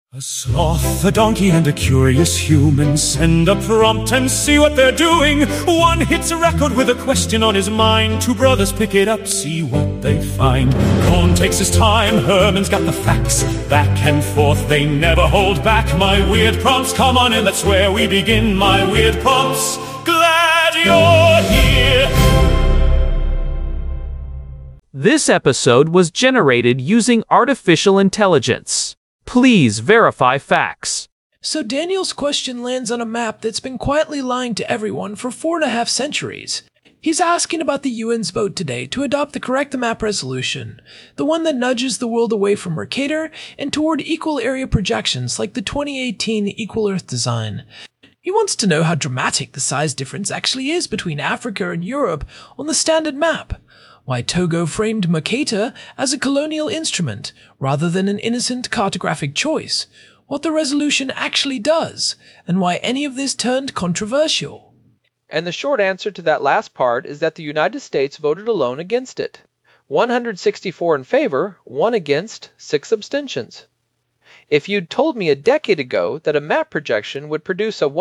A sloth, a donkey, and a curious human send a prompt and see what they're doing. One hits a record with a question on his mind. Two brothers pick it up, see what they find. Cohn takes his time, Herman's got the facts. Back and forth, they never hold back. My weird prompts, come on in, that's where we begin. My weird prompts, glad you're here. This episode was generated using artificial intelligence. Please verify facts. So Daniel's question lands on a map that's been quietly lying to everyone for 4.5 centuries. He's asking about the UN's vote today to adopt the correct map resolution, the one that nudges the world away from Mercator and toward equal area projections like the 2018 Equal Earth design. He wants to know how dramatic the size difference actually is between Africa and Europe on the standard map. Why Togo framed Mercator as a colonial instrument rather than an innocent cartographic choice, what the resolution actually does, and why any of this turned controversial. And the short answer to that last part is that the United States voted alone against it. 164 in favor, 1 against, 6 abstentions. If you'd told me a decade ago that a map projection would produce a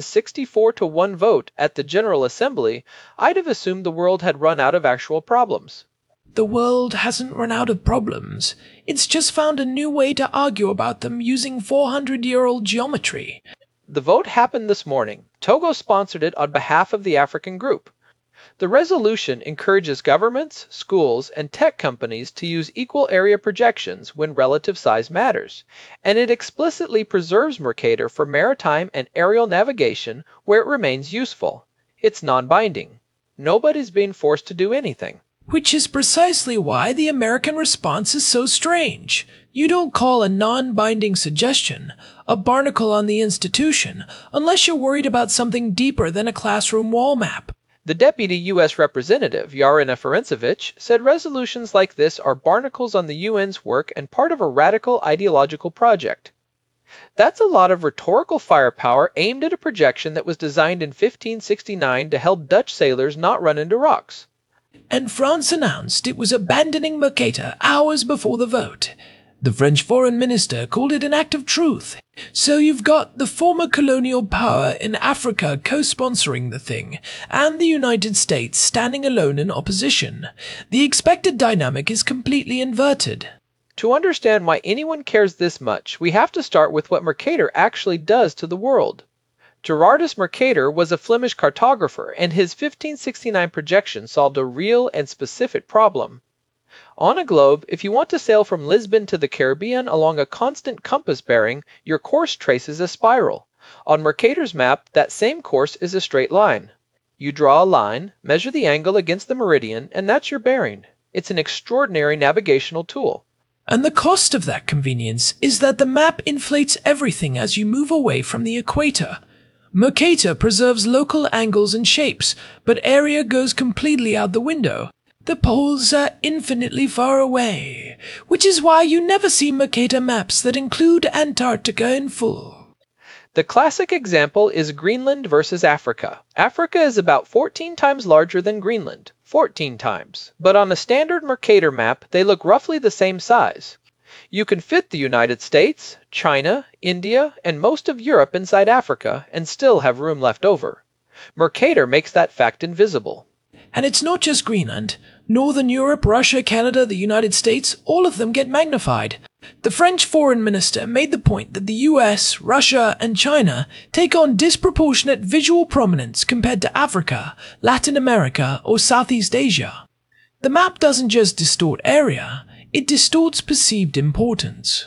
164-1 vote at the General Assembly, I'd have assumed the world had run out of actual problems. The world hasn't run out of problems. It's just found a new way to argue about them using 400-year-old geometry. The vote happened this morning. Togo sponsored it on behalf of the African group. The resolution encourages governments, schools, and tech companies to use equal area projections when relative size matters, and it explicitly preserves Mercator for maritime and aerial navigation where it remains useful. It's non-binding. Nobody's being forced to do anything. Which is precisely why the American response is so strange. You don't call a non-binding suggestion a barnacle on the institution unless you're worried about something deeper than a classroom wall map. The Deputy U.S. Representative, Yarina Ferencevich, said resolutions like this are barnacles on the UN's work and part of a radical ideological project. That's a lot of rhetorical firepower aimed at a projection that was designed in 1569 to help Dutch sailors not run into rocks. And France announced it was abandoning Mercator hours before the vote. The French foreign minister called it an act of truth. So you've got the former colonial power in Africa co-sponsoring the thing, and the United States standing alone in opposition. The expected dynamic is completely inverted. To understand why anyone cares this much, we have to start with what Mercator actually does to the world. Gerardus Mercator was a Flemish cartographer, and his 1569 projection solved a real and specific problem. On a globe, if you want to sail from Lisbon to the Caribbean along a constant compass bearing, your course traces a spiral. On Mercator's map, that same course is a straight line. You draw a line, measure the angle against the meridian, and that's your bearing. It's an extraordinary navigational tool. And the cost of that convenience is that the map inflates everything as you move away from the equator. Mercator preserves local angles and shapes, but area goes completely out the window. The poles are infinitely far away, which is why you never see Mercator maps that include Antarctica in full. The classic example is Greenland versus Africa. Africa is about 14 times larger than Greenland, 14 times. But on a standard Mercator map, they look roughly the same size. You can fit the United States, China, India, and most of Europe inside Africa and still have room left over. Mercator makes that fact invisible. And it's not just Greenland. Northern Europe, Russia, Canada, the United States, all of them get magnified. The French foreign minister made the point that the US, Russia, and China take on disproportionate visual prominence compared to Africa, Latin America, or Southeast Asia. The map doesn't just distort area, it distorts perceived importance.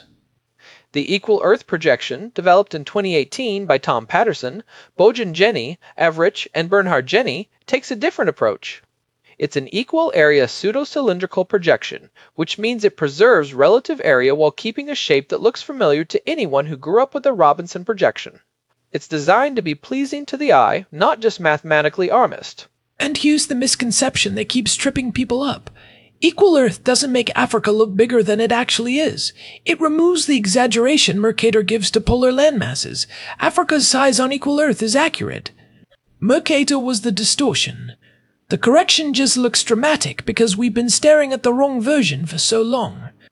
The Equal Earth projection, developed in 2018 by Tom Patterson, Bojan Jenny, Avrich, and Bernhard Jenny, takes a different approach. It's an equal area pseudo-cylindrical projection, which means it preserves relative area while keeping a shape that looks familiar to anyone who grew up with the Robinson projection. It's designed to be pleasing to the eye, not just mathematically honest. And here's the misconception that keeps tripping people up. Equal Earth doesn't make Africa look bigger than it actually is. It removes the exaggeration Mercator gives to polar landmasses. Africa's size on Equal Earth is accurate. Mercator was the distortion. The correction just looks dramatic because we've been staring at the wrong version for so long.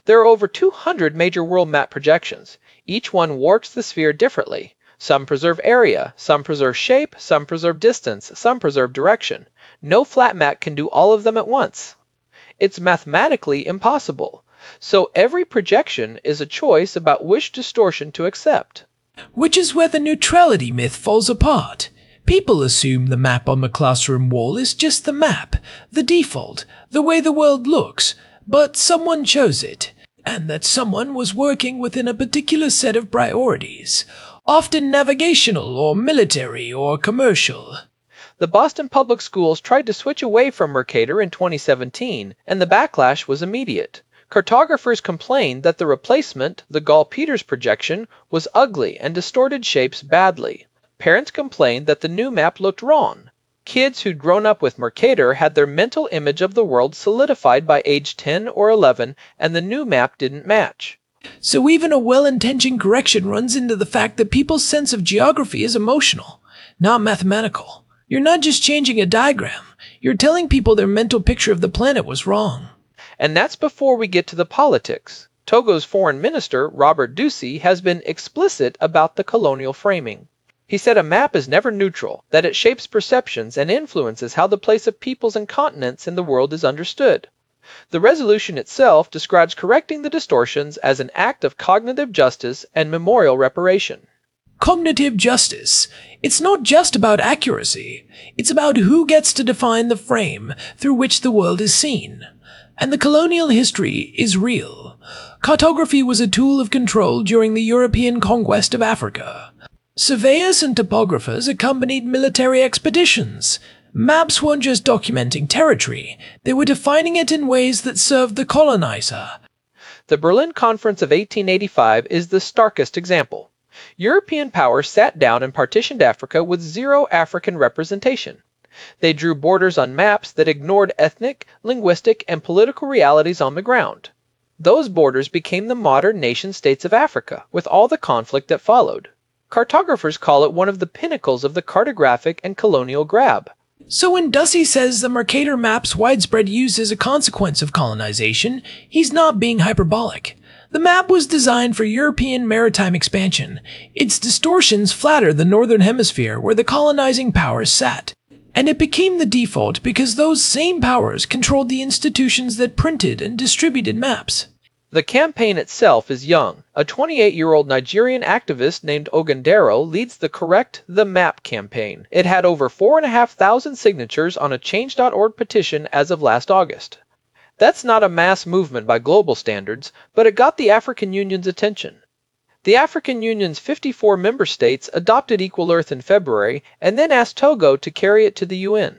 There are over 200 major world map projections. Each one warps the sphere differently. Some preserve area, some preserve shape, some preserve distance, some preserve direction. No flat map can do all of them at once. It's mathematically impossible. So every projection is a choice about which distortion to accept. Which is where the neutrality myth falls apart. People assume the map on the classroom wall is just the map, the default, the way the world looks, but someone chose it, and that someone was working within a particular set of priorities, often navigational or military or commercial. The Boston Public Schools tried to switch away from Mercator in 2017, and the backlash was immediate. Cartographers complained that the replacement, the Gall-Peters projection, was ugly and distorted shapes badly. Parents complained that the new map looked wrong. Kids who'd grown up with Mercator had their mental image of the world solidified by age 10 or 11, and the new map didn't match. So even a well-intentioned correction runs into the fact that people's sense of geography is emotional, not mathematical. You're not just changing a diagram, you're telling people their mental picture of the planet was wrong. And that's before we get to the politics. Togo's foreign minister, Robert Ducey, has been explicit about the colonial framing. He said a map is never neutral, that it shapes perceptions and influences how the place of peoples and continents in the world is understood. The resolution itself describes correcting the distortions as an act of cognitive justice and memorial reparation. Cognitive justice. It's not just about accuracy. It's about who gets to define the frame through which the world is seen. And the colonial history is real. Cartography was a tool of control during the European conquest of Africa. Surveyors and topographers accompanied military expeditions. Maps weren't just documenting territory, they were defining it in ways that served the colonizer. The Berlin Conference of 1885 is the starkest example. European powers sat down and partitioned Africa with zero African representation. They drew borders on maps that ignored ethnic, linguistic, and political realities on the ground. Those borders became the modern nation-states of Africa, with all the conflict that followed. Cartographers call it one of the pinnacles of the cartographic and colonial grab. So when Ducey says the Mercator map's widespread use is a consequence of colonization, he's not being hyperbolic. The map was designed for European maritime expansion. Its distortions flatter the northern hemisphere where the colonizing powers sat. And it became the default because those same powers controlled the institutions that printed and distributed maps. The campaign itself is young. A 28-year-old Nigerian activist named Ogundero leads the Correct the Map campaign. It had over 4,500 signatures on a Change.org petition as of last August. That's not a mass movement by global standards, but it got the African Union's attention. The African Union's 54 member states adopted Equal Earth in February and then asked Togo to carry it to the UN.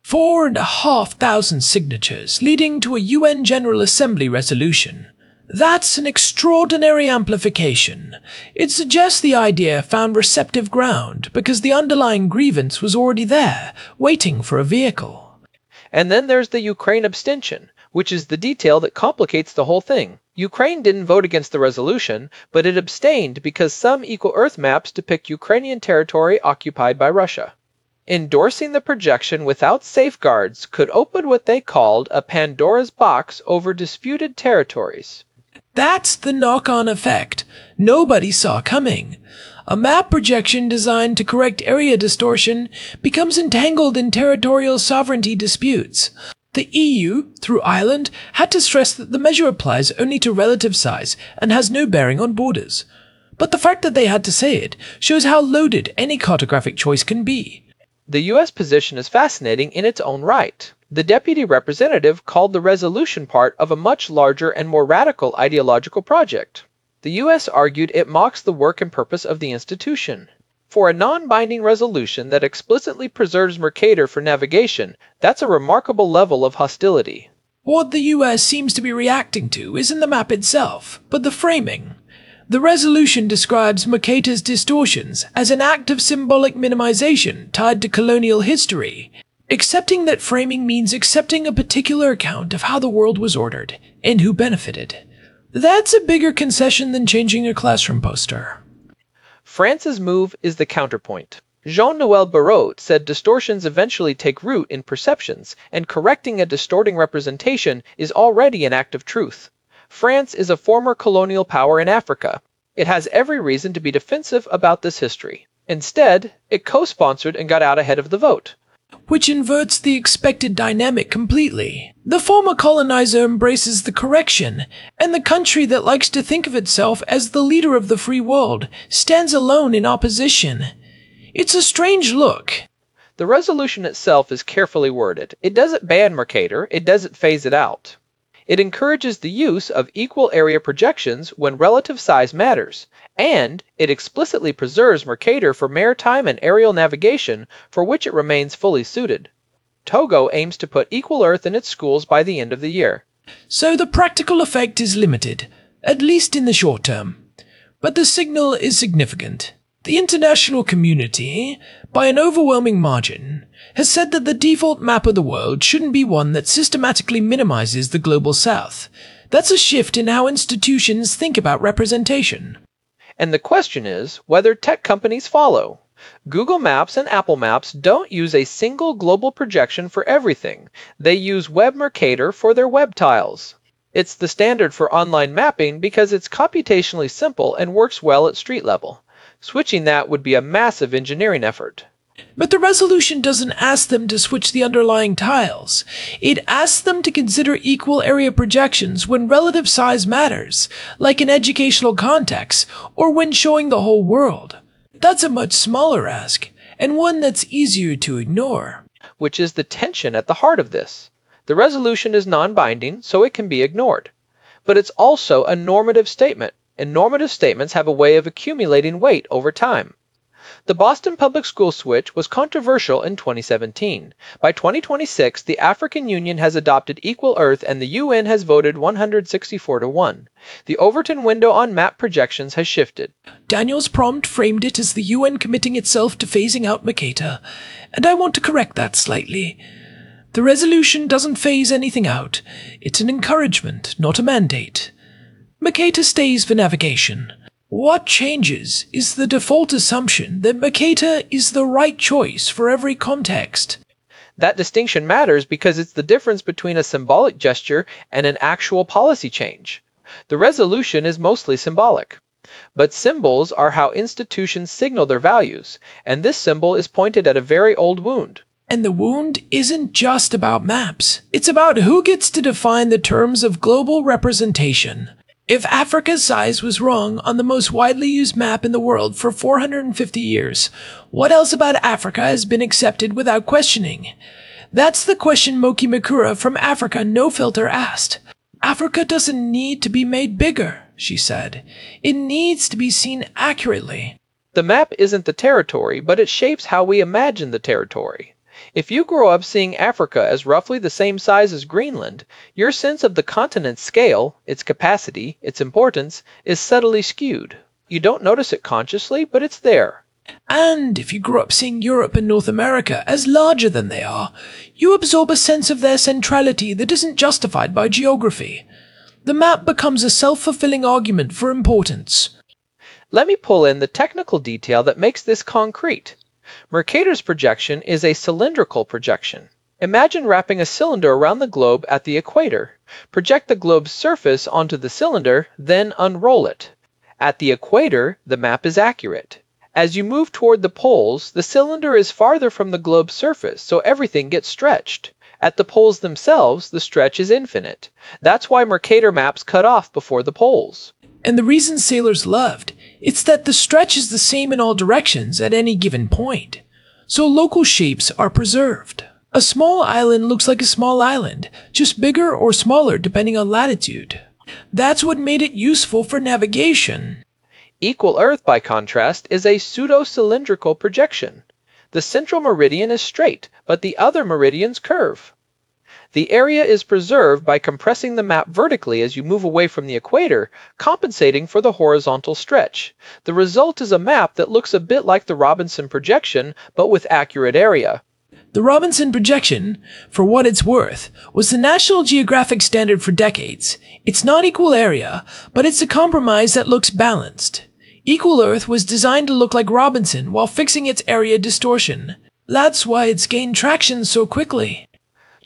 4,500 signatures, leading to a UN General Assembly resolution. That's an extraordinary amplification. It suggests the idea found receptive ground because the underlying grievance was already there, waiting for a vehicle. And then there's the Ukraine abstention, which is the detail that complicates the whole thing. Ukraine didn't vote against the resolution, but it abstained because some Equal Earth maps depict Ukrainian territory occupied by Russia. Endorsing the projection without safeguards could open what they called a Pandora's box over disputed territories. That's the knock-on effect nobody saw coming. A map projection designed to correct area distortion becomes entangled in territorial sovereignty disputes. The EU, through Ireland, had to stress that the measure applies only to relative size and has no bearing on borders. But the fact that they had to say it shows how loaded any cartographic choice can be. The U.S. position is fascinating in its own right. The deputy representative called the resolution part of a much larger and more radical ideological project. The U.S. argued it mocks the work and purpose of the institution. For a non-binding resolution that explicitly preserves Mercator for navigation, that's a remarkable level of hostility. What the US seems to be reacting to isn't the map itself, but the framing. The resolution describes Mercator's distortions as an act of symbolic minimization tied to colonial history, accepting that framing means accepting a particular account of how the world was ordered and who benefited. That's a bigger concession than changing a classroom poster. France's move is the counterpoint. Jean-Noël Barrot said distortions eventually take root in perceptions, and correcting a distorting representation is already an act of truth. France is a former colonial power in Africa. It has every reason to be defensive about this history. Instead, it co-sponsored and got out ahead of the vote. Which inverts the expected dynamic completely. The former colonizer embraces the correction, and the country that likes to think of itself as the leader of the free world stands alone in opposition. It's a strange look. The resolution itself is carefully worded. It doesn't ban Mercator, it doesn't phase it out. It encourages the use of equal area projections when relative size matters, and it explicitly preserves Mercator for maritime and aerial navigation, for which it remains fully suited. Togo aims to put Equal Earth in its schools by the end of the year. So the practical effect is limited, at least in the short term. But the signal is significant. The international community, by an overwhelming margin, has said that the default map of the world shouldn't be one that systematically minimizes the global south. That's a shift in how institutions think about representation. And the question is whether tech companies follow. Google Maps and Apple Maps don't use a single global projection for everything. They use Web Mercator for their web tiles. It's the standard for online mapping because it's computationally simple and works well at street level. Switching that would be a massive engineering effort. But the resolution doesn't ask them to switch the underlying tiles. It asks them to consider equal area projections when relative size matters, like in educational context or when showing the whole world. That's a much smaller ask, and one that's easier to ignore. Which is the tension at the heart of this. The resolution is non-binding, so it can be ignored. But it's also a normative statement, and normative statements have a way of accumulating weight over time. The Boston Public School switch was controversial in 2017. By 2026, the African Union has adopted Equal Earth and the UN has voted 164-1. The Overton window on map projections has shifted. Daniel's prompt framed it as the UN committing itself to phasing out Mercator, and I want to correct that slightly. The resolution doesn't phase anything out. It's an encouragement, not a mandate. Mercator stays for navigation. What changes is the default assumption that Mercator is the right choice for every context. That distinction matters because it's the difference between a symbolic gesture and an actual policy change. The resolution is mostly symbolic. But symbols are how institutions signal their values, and this symbol is pointed at a very old wound. And the wound isn't just about maps. It's about who gets to define the terms of global representation. If Africa's size was wrong on the most widely used map in the world for 450 years, what else about Africa has been accepted without questioning? That's the question Moki Mikura from Africa No Filter asked. Africa doesn't need to be made bigger, she said. It needs to be seen accurately. The map isn't the territory, but it shapes how we imagine the territory. If you grow up seeing Africa as roughly the same size as Greenland, your sense of the continent's scale, its capacity, its importance, is subtly skewed. You don't notice it consciously, but it's there. And if you grow up seeing Europe and North America as larger than they are, you absorb a sense of their centrality that isn't justified by geography. The map becomes a self-fulfilling argument for importance. Let me pull in the technical detail that makes this concrete. Mercator's projection is a cylindrical projection. Imagine wrapping a cylinder around the globe at the equator. Project the globe's surface onto the cylinder, then unroll it. At the equator, the map is accurate. As you move toward the poles, the cylinder is farther from the globe's surface, so everything gets stretched. At the poles themselves, the stretch is infinite. That's why Mercator maps cut off before the poles. And the reason sailors loved, it's that the stretch is the same in all directions at any given point. So local shapes are preserved. A small island looks like a small island, just bigger or smaller depending on latitude. That's what made it useful for navigation. Equal Earth, by contrast, is a pseudo-cylindrical projection. The central meridian is straight, but the other meridians curve. The area is preserved by compressing the map vertically as you move away from the equator, compensating for the horizontal stretch. The result is a map that looks a bit like the Robinson projection, but with accurate area. The Robinson projection, for what it's worth, was the National Geographic standard for decades. It's not equal area, but it's a compromise that looks balanced. Equal Earth was designed to look like Robinson while fixing its area distortion. That's why it's gained traction so quickly.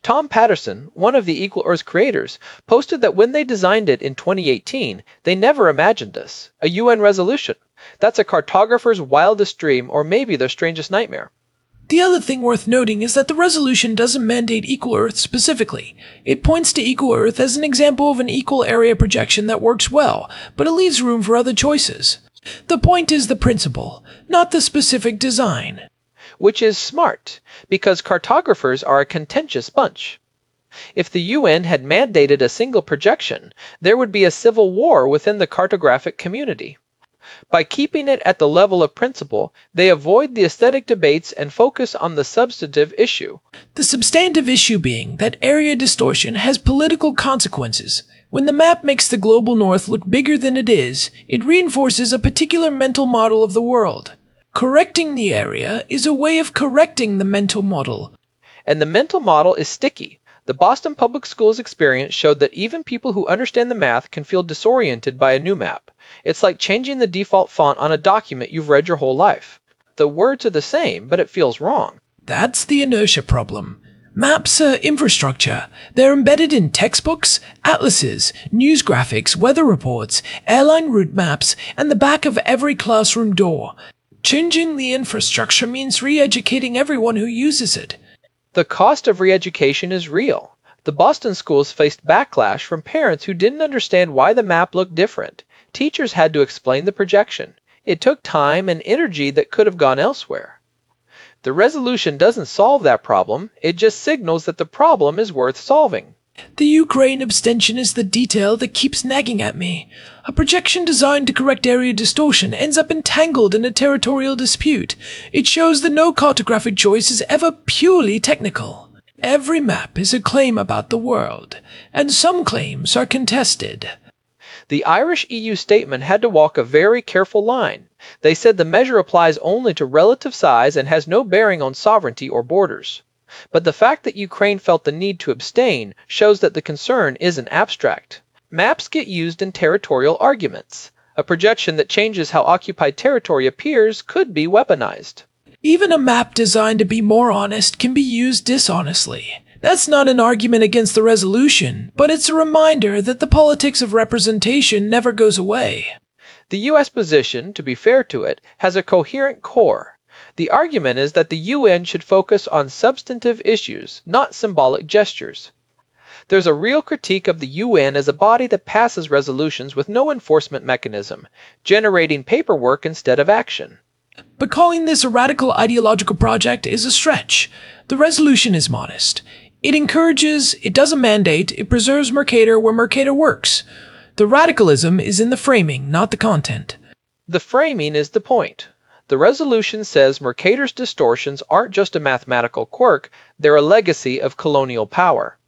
Tom Patterson, one of the Equal Earth creators, posted that when they designed it in 2018, they never imagined this, a UN resolution. That's a cartographer's wildest dream, or maybe their strangest nightmare. The other thing worth noting is that the resolution doesn't mandate Equal Earth specifically. It points to Equal Earth as an example of an equal area projection that works well, but it leaves room for other choices. The point is the principle, not the specific design. Which is smart, because cartographers are a contentious bunch. If the UN had mandated a single projection, there would be a civil war within the cartographic community. By keeping it at the level of principle, they avoid the aesthetic debates and focus on the substantive issue. The substantive issue being that area distortion has political consequences. When the map makes the global north look bigger than it is, it reinforces a particular mental model of the world. Correcting the area is a way of correcting the mental model. And the mental model is sticky. The Boston Public Schools experience showed that even people who understand the math can feel disoriented by a new map. It's like changing the default font on a document you've read your whole life. The words are the same, but it feels wrong. That's the inertia problem. Maps are infrastructure. They're embedded in textbooks, atlases, news graphics, weather reports, airline route maps, and the back of every classroom door. Changing the infrastructure means re-educating everyone who uses it. The cost of re-education is real. The Boston schools faced backlash from parents who didn't understand why the map looked different. Teachers had to explain the projection. It took time and energy that could have gone elsewhere. The resolution doesn't solve that problem, it just signals that the problem is worth solving. The Ukraine abstention is the detail that keeps nagging at me. A projection designed to correct area distortion ends up entangled in a territorial dispute. It shows that no cartographic choice is ever purely technical. Every map is a claim about the world, and some claims are contested. The Irish EU statement had to walk a very careful line. They said the measure applies only to relative size and has no bearing on sovereignty or borders. But the fact that Ukraine felt the need to abstain shows that the concern isn't abstract. Maps get used in territorial arguments. A projection that changes how occupied territory appears could be weaponized. Even a map designed to be more honest can be used dishonestly. That's not an argument against the resolution, but it's a reminder that the politics of representation never goes away. The U.S. position, to be fair to it, has a coherent core. The argument is that the UN should focus on substantive issues, not symbolic gestures. There's a real critique of the UN as a body that passes resolutions with no enforcement mechanism, generating paperwork instead of action. But calling this a radical ideological project is a stretch. The resolution is modest. It encourages, it doesn't mandate, it preserves Mercator where Mercator works. The radicalism is in the framing, not the content. The framing is the point. The resolution says Mercator's distortions aren't just a mathematical quirk, they're a legacy of colonial power.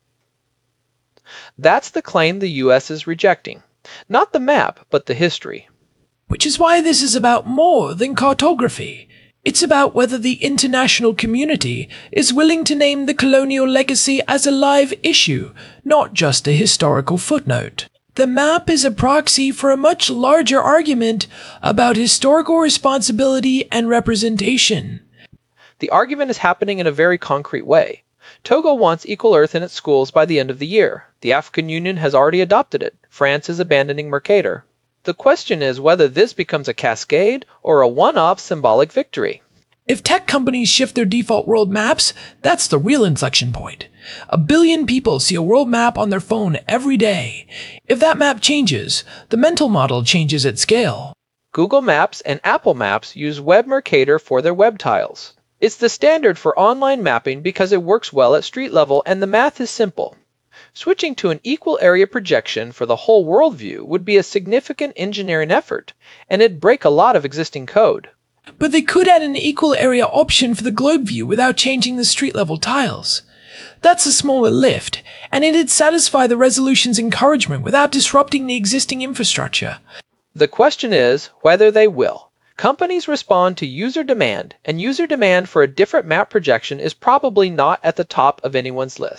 That's the claim the US is rejecting. Not the map, but the history. Which is why this is about more than cartography. It's about whether the international community is willing to name the colonial legacy as a live issue, not just a historical footnote. The map is a proxy for a much larger argument about historical responsibility and representation. The argument is happening in a very concrete way. Togo wants Equal Earth in its schools by the end of the year. The African Union has already adopted it. France is abandoning Mercator. The question is whether this becomes a cascade or a one-off symbolic victory. If tech companies shift their default world maps, that's the real inflection point. 1 billion people see a world map on their phone every day. If that map changes, the mental model changes at scale. Google Maps and Apple Maps use Web Mercator for their web tiles. It's the standard for online mapping because it works well at street level and the math is simple. Switching to an equal area projection for the whole world view would be a significant engineering effort, and it'd break a lot of existing code. But they could add an equal area option for the globe view without changing the street level tiles. That's a smaller lift, and it'd satisfy the resolution's encouragement without disrupting the existing infrastructure. The question is whether they will. Companies respond to user demand, and user demand for a different map projection is probably not at the top of anyone's list.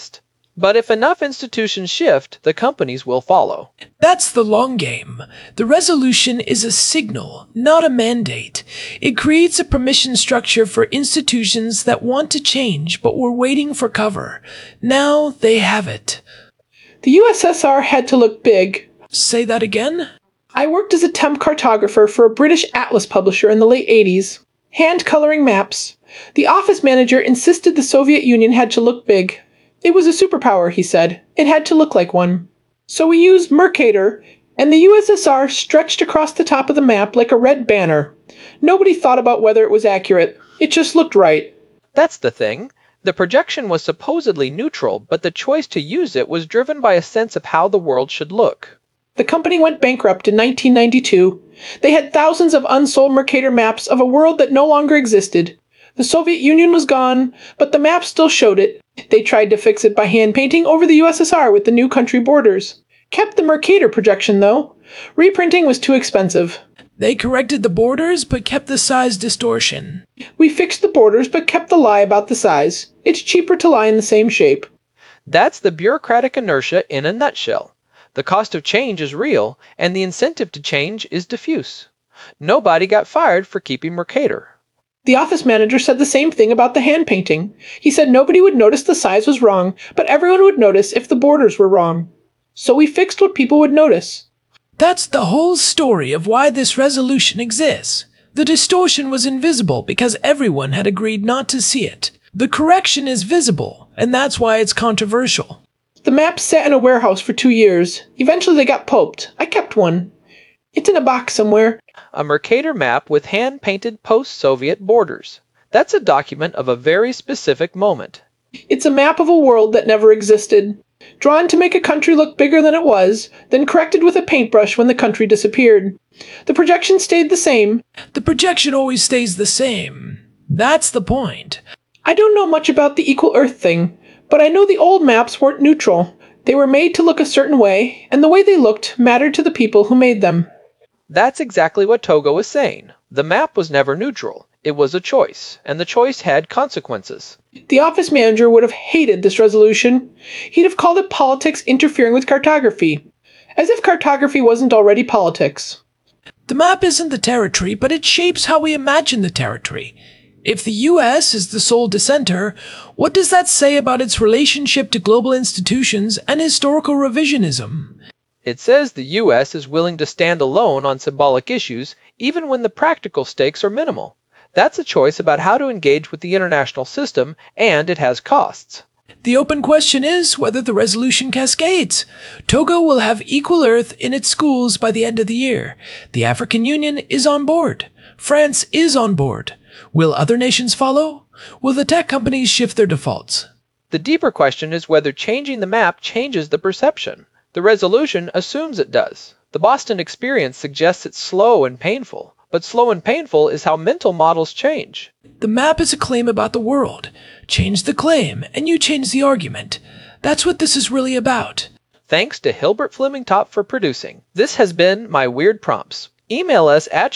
But if enough institutions shift, the companies will follow. That's the long game. The resolution is a signal, not a mandate. It creates a permission structure for institutions that want to change but were waiting for cover. Now they have it. The USSR had to look big. Say that again? I worked as a temp cartographer for a British atlas publisher in the late 80s. Hand-coloring maps. The office manager insisted the Soviet Union had to look big. It was a superpower, he said. It had to look like one. So we used Mercator, and the USSR stretched across the top of the map like a red banner. Nobody thought about whether it was accurate. It just looked right. That's the thing. The projection was supposedly neutral, but the choice to use it was driven by a sense of how the world should look. The company went bankrupt in 1992. They had thousands of unsold Mercator maps of a world that no longer existed. The Soviet Union was gone, but the map still showed it. They tried to fix it by hand-painting over the USSR with the new country borders. Kept the Mercator projection, though. Reprinting was too expensive. They corrected the borders but kept the size distortion. We fixed the borders but kept the lie about the size. It's cheaper to lie in the same shape. That's the bureaucratic inertia in a nutshell. The cost of change is real, and the incentive to change is diffuse. Nobody got fired for keeping Mercator. The office manager said the same thing about the hand painting. He said nobody would notice the size was wrong, but everyone would notice if the borders were wrong. So we fixed what people would notice. That's the whole story of why this resolution exists. The distortion was invisible because everyone had agreed not to see it. The correction is visible, and that's why it's controversial. The map sat in a warehouse for 2 years. Eventually they got pulped. I kept one. It's in a box somewhere. A Mercator map with hand-painted post-Soviet borders. That's a document of a very specific moment. It's a map of a world that never existed. Drawn to make a country look bigger than it was, then corrected with a paintbrush when the country disappeared. The projection stayed the same. The projection always stays the same. That's the point. I don't know much about the equal Earth thing, but I know the old maps weren't neutral. They were made to look a certain way, and the way they looked mattered to the people who made them. That's exactly what Togo is saying. The map was never neutral. It was a choice, and the choice had consequences. The office manager would have hated this resolution. He'd have called it politics interfering with cartography. As if cartography wasn't already politics. The map isn't the territory, but it shapes how we imagine the territory. If the U.S. is the sole dissenter, what does that say about its relationship to global institutions and historical revisionism? It says the U.S. is willing to stand alone on symbolic issues, even when the practical stakes are minimal. That's a choice about how to engage with the international system, and it has costs. The open question is whether the resolution cascades. Togo will have equal Earth in its schools by the end of the year. The African Union is on board. France is on board. Will other nations follow? Will the tech companies shift their defaults? The deeper question is whether changing the map changes the perception. The resolution assumes it does. The Boston experience suggests it's slow and painful, but slow and painful is how mental models change. The map is a claim about the world. Change the claim, and you change the argument. That's what this is really about. Thanks to Hilbert Fleming-Top for producing. This has been My Weird Prompts. Email us at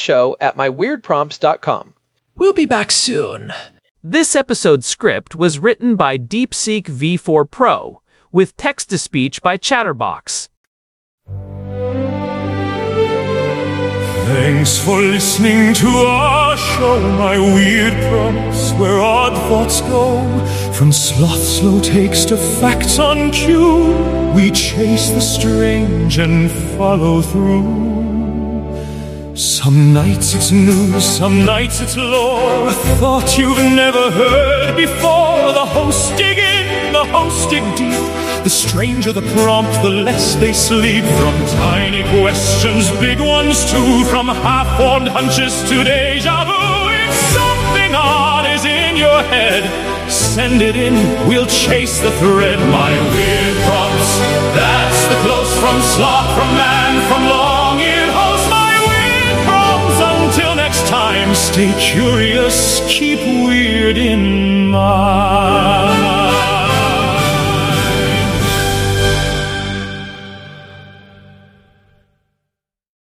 show@myweirdprompts.com. We'll be back soon. This episode's script was written by DeepSeek V4 Pro, with text-to-speech by Chatterbox. Thanks for listening to our show, My Weird Prompts, where odd thoughts go. From sloth slow takes to facts on cue, we chase the strange and follow through. Some nights it's news, some nights it's lore, a thought you've never heard before. The hosts dig in, the hosts dig deep. The stranger the prompt, the less they sleep. From tiny questions, big ones too. From half-formed hunches to deja vu. If something odd is in your head, send it in, we'll chase the thread. My Weird Prompts, that's the close from sloth, from man, from long-eared host. My Weird Prompts, until next time, stay curious, keep weird in mind.